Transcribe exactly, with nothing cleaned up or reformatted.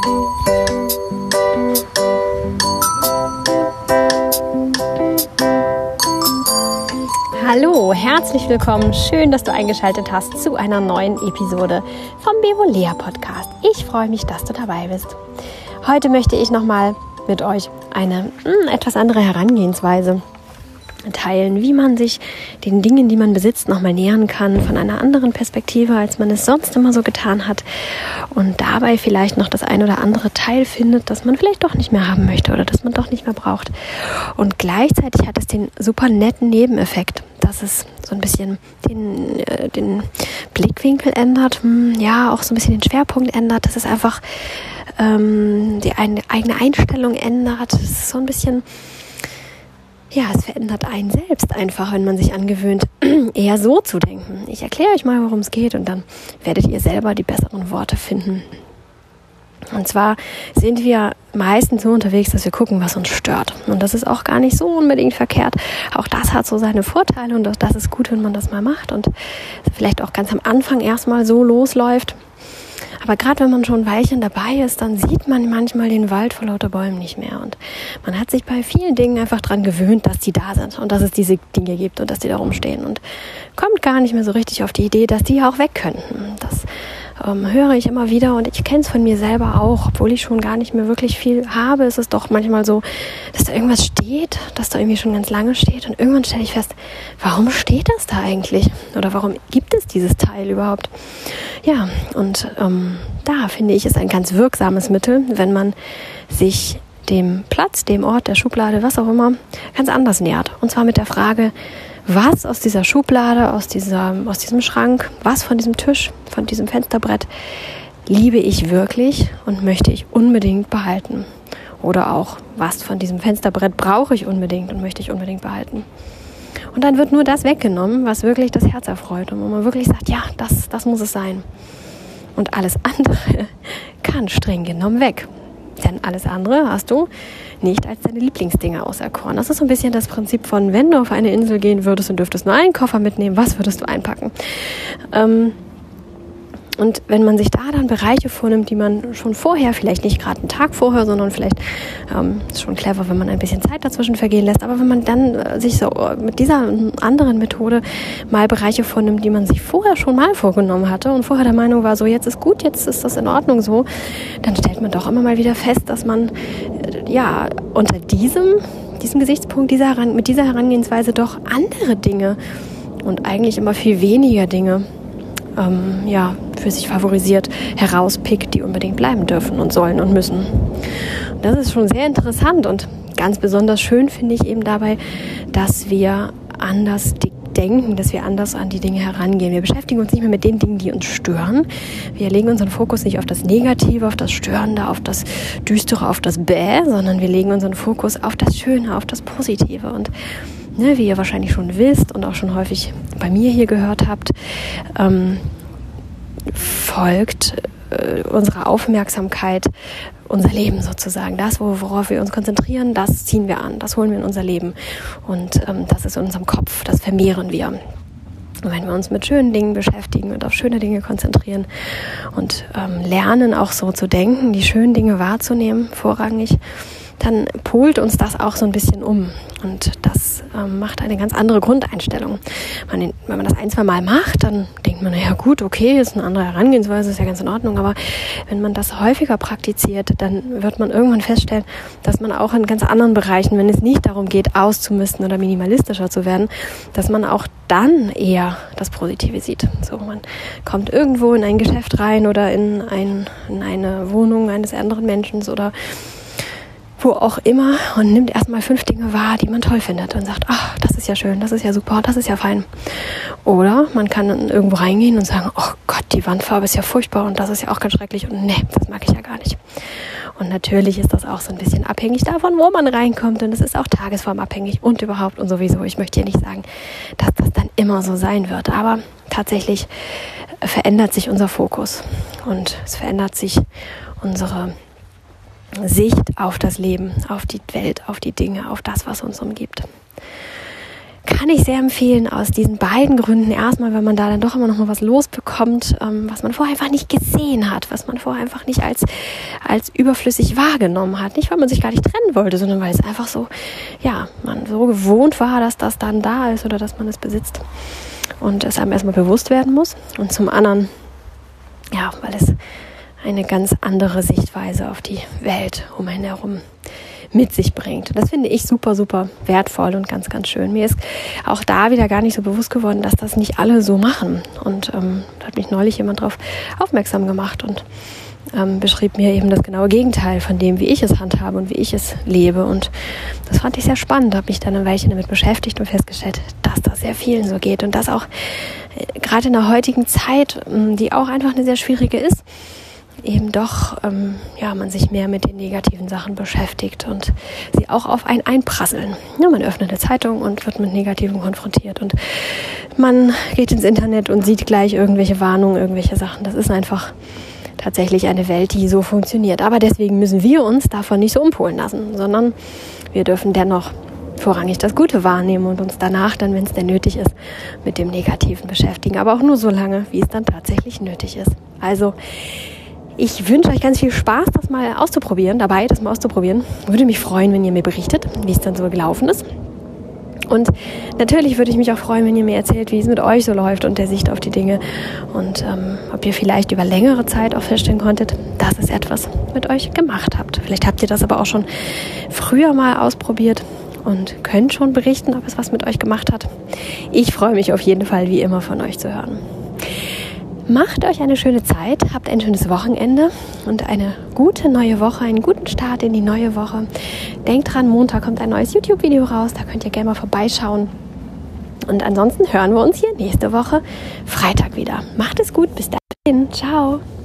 Hallo, herzlich willkommen. Schön, dass du eingeschaltet hast zu einer neuen Episode vom Bevolea Podcast. Ich freue mich, dass du dabei bist. Heute möchte ich nochmal mit euch eine mh, etwas andere Herangehensweise teilen, wie man sich den Dingen, die man besitzt, nochmal nähern kann, von einer anderen Perspektive, als man es sonst immer so getan hat und dabei vielleicht noch das ein oder andere Teil findet, das man vielleicht doch nicht mehr haben möchte oder das man doch nicht mehr braucht. Und gleichzeitig hat es den super netten Nebeneffekt, dass es so ein bisschen den, äh, den Blickwinkel ändert, hm, ja, auch so ein bisschen den Schwerpunkt ändert, dass es einfach ähm, die eine, eigene Einstellung ändert. Es ist so ein bisschen, ja, es verändert einen selbst einfach, wenn man sich angewöhnt, eher so zu denken. Ich erkläre euch mal, worum es geht und dann werdet ihr selber die besseren Worte finden. Und zwar sind wir meistens so unterwegs, dass wir gucken, was uns stört. Und das ist auch gar nicht so unbedingt verkehrt. Auch das hat so seine Vorteile und auch das ist gut, wenn man das mal macht und vielleicht auch ganz am Anfang erstmal so losläuft. Aber gerade wenn man schon ein Weilchen dabei ist, dann sieht man manchmal den Wald vor lauter Bäumen nicht mehr. Und man hat sich bei vielen Dingen einfach dran gewöhnt, dass die da sind und dass es diese Dinge gibt und dass die da rumstehen. Und kommt gar nicht mehr so richtig auf die Idee, dass die ja auch weg könnten. Das ähm, höre ich immer wieder und ich kenne es von mir selber auch. Obwohl ich schon gar nicht mehr wirklich viel habe, ist es doch manchmal so, dass da irgendwas steht, dass da irgendwie schon ganz lange steht. Und irgendwann stelle ich fest, warum steht das da eigentlich? Oder warum gibt es dieses Teil überhaupt? Ja, und ähm, da finde ich, ist ein ganz wirksames Mittel, wenn man sich dem Platz, dem Ort, der Schublade, was auch immer, ganz anders nähert. Und zwar mit der Frage, was aus dieser Schublade, aus, dieser, aus diesem Schrank, was von diesem Tisch, von diesem Fensterbrett liebe ich wirklich und möchte ich unbedingt behalten? Oder auch, was von diesem Fensterbrett brauche ich unbedingt und möchte ich unbedingt behalten? Und dann wird nur das weggenommen, was wirklich das Herz erfreut und wo man wirklich sagt, ja, das, das muss es sein. Und alles andere kann streng genommen weg. Denn alles andere hast du nicht als deine Lieblingsdinge auserkoren. Das ist so ein bisschen das Prinzip von, wenn du auf eine Insel gehen würdest und dürftest nur einen Koffer mitnehmen, was würdest du einpacken? Ähm, Und wenn man sich da dann Bereiche vornimmt, die man schon vorher, vielleicht nicht gerade einen Tag vorher, sondern vielleicht ähm, ist schon clever, wenn man ein bisschen Zeit dazwischen vergehen lässt, aber wenn man dann äh, sich so mit dieser anderen Methode mal Bereiche vornimmt, die man sich vorher schon mal vorgenommen hatte und vorher der Meinung war, so jetzt ist gut, jetzt ist das in Ordnung so, dann stellt man doch immer mal wieder fest, dass man äh, ja unter diesem, diesem Gesichtspunkt, dieser, mit dieser Herangehensweise doch andere Dinge und eigentlich immer viel weniger Dinge Ähm, ja, für sich favorisiert, herauspickt, die unbedingt bleiben dürfen und sollen und müssen. Und das ist schon sehr interessant und ganz besonders schön finde ich eben dabei, dass wir anders denken, dass wir anders an die Dinge herangehen. Wir beschäftigen uns nicht mehr mit den Dingen, die uns stören. Wir legen unseren Fokus nicht auf das Negative, auf das Störende, auf das Düstere, auf das Bäh, sondern wir legen unseren Fokus auf das Schöne, auf das Positive. Und ne, wie ihr wahrscheinlich schon wisst und auch schon häufig bei mir hier gehört habt, ähm, folgt äh, unsere Aufmerksamkeit unser Leben sozusagen. Das, worauf wir uns konzentrieren, das ziehen wir an, das holen wir in unser Leben. Und ähm, das ist in unserem Kopf, das vermehren wir. Und wenn wir uns mit schönen Dingen beschäftigen und auf schöne Dinge konzentrieren und ähm, lernen auch so zu denken, die schönen Dinge wahrzunehmen, vorrangig, dann polt uns das auch so ein bisschen um. Und das ähm, macht eine ganz andere Grundeinstellung. Man, wenn man das ein, zwei Mal macht, dann denkt man, naja gut, okay, ist eine andere Herangehensweise, ist ja ganz in Ordnung. Aber wenn man das häufiger praktiziert, dann wird man irgendwann feststellen, dass man auch in ganz anderen Bereichen, wenn es nicht darum geht, auszumisten oder minimalistischer zu werden, dass man auch dann eher das Positive sieht. So, man kommt irgendwo in ein Geschäft rein oder in, ein, in eine Wohnung eines anderen Menschen oder wo auch immer und nimmt erstmal fünf Dinge wahr, die man toll findet und sagt, ach, das ist ja schön, das ist ja super, das ist ja fein. Oder man kann dann irgendwo reingehen und sagen, oh Gott, die Wandfarbe ist ja furchtbar und das ist ja auch ganz schrecklich und nee, das mag ich ja gar nicht. Und natürlich ist das auch so ein bisschen abhängig davon, wo man reinkommt und es ist auch tagesformabhängig und überhaupt und sowieso. Ich möchte hier nicht sagen, dass das dann immer so sein wird, aber tatsächlich verändert sich unser Fokus und es verändert sich unsere Sicht auf das Leben, auf die Welt, auf die Dinge, auf das, was uns umgibt. kann ich sehr empfehlen aus diesen beiden Gründen. Erstmal, wenn man da dann doch immer noch mal was losbekommt, ähm, was man vorher einfach nicht gesehen hat, was man vorher einfach nicht als, als überflüssig wahrgenommen hat. Nicht, weil man sich gar nicht trennen wollte, sondern weil es einfach so, ja, man so gewohnt war, dass das dann da ist oder dass man es besitzt und es einem erstmal bewusst werden muss. Und zum anderen, ja, weil es eine ganz andere Sichtweise auf die Welt um einen herum mit sich bringt. Und das finde ich super, super wertvoll und ganz, ganz schön. Mir ist auch da wieder gar nicht so bewusst geworden, dass das nicht alle so machen. Und ähm, da hat mich neulich jemand darauf aufmerksam gemacht und ähm, beschrieb mir eben das genaue Gegenteil von dem, wie ich es handhabe und wie ich es lebe. Und das fand ich sehr spannend, habe mich dann ein Weilchen damit beschäftigt und festgestellt, dass das sehr vielen so geht. Und dass auch äh, gerade in der heutigen Zeit, äh, die auch einfach eine sehr schwierige ist, eben doch, ähm, ja, man sich mehr mit den negativen Sachen beschäftigt und sie auch auf einen einprasseln. Ja, man öffnet eine Zeitung und wird mit Negativen konfrontiert und man geht ins Internet und sieht gleich irgendwelche Warnungen, irgendwelche Sachen. Das ist einfach tatsächlich eine Welt, die so funktioniert. Aber deswegen müssen wir uns davon nicht so umpolen lassen, sondern wir dürfen dennoch vorrangig das Gute wahrnehmen und uns danach dann, wenn es denn nötig ist, mit dem Negativen beschäftigen. Aber auch nur so lange, wie es dann tatsächlich nötig ist. Also, ich wünsche euch ganz viel Spaß, das mal auszuprobieren, dabei das mal auszuprobieren. Würde mich freuen, wenn ihr mir berichtet, wie es dann so gelaufen ist. Und natürlich würde ich mich auch freuen, wenn ihr mir erzählt, wie es mit euch so läuft und der Sicht auf die Dinge. Und ähm, ob ihr vielleicht über längere Zeit auch feststellen konntet, dass es etwas mit euch gemacht habt. Vielleicht habt ihr das aber auch schon früher mal ausprobiert und könnt schon berichten, ob es was mit euch gemacht hat. Ich freue mich auf jeden Fall, wie immer, von euch zu hören. Macht euch eine schöne Zeit, habt ein schönes Wochenende und eine gute neue Woche, einen guten Start in die neue Woche. Denkt dran, Montag kommt ein neues YouTube-Video raus, da könnt ihr gerne mal vorbeischauen. Und ansonsten hören wir uns hier nächste Woche Freitag wieder. Macht es gut, bis dahin, ciao!